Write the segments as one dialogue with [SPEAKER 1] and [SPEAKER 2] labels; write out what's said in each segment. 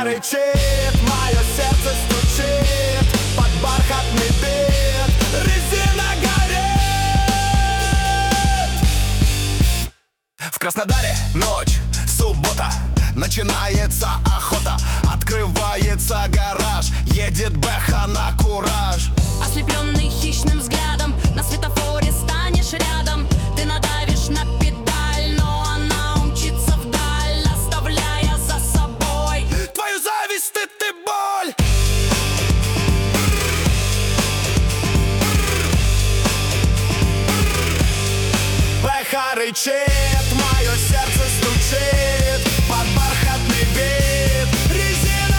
[SPEAKER 1] рычит, мое сердце стучит под бархатный бит, резина горит. В Краснодаре ночь, суббота, начинается охота. Открывается гараж, едет Бэха на кураж.
[SPEAKER 2] Ослепленный хищным взглядом, на светофоре станешь рядом. Ты надавишь на педаль, но она умчится вдаль, оставляя за собой
[SPEAKER 1] твою зависть, стыд и боль. Бэха рычит, мое сердце стучит под бархатный бит, резина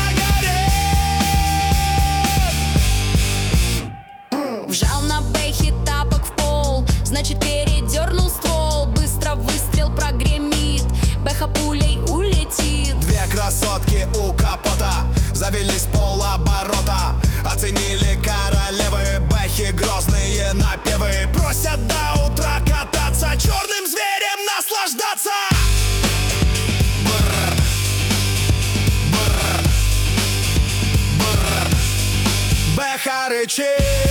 [SPEAKER 1] горит.
[SPEAKER 2] Вжал на бэхе тапок в пол, значит передернул ствол. Быстро выстрел прогремит, бэха пулей улетит.
[SPEAKER 1] Две красотки у капота завелись полоборота. Оценили королевы, бэхи грозные напевы. Просят до утра кататься, черным зверем наслаждаться. Бррр. Бррр. Бррр. Бэха рычит.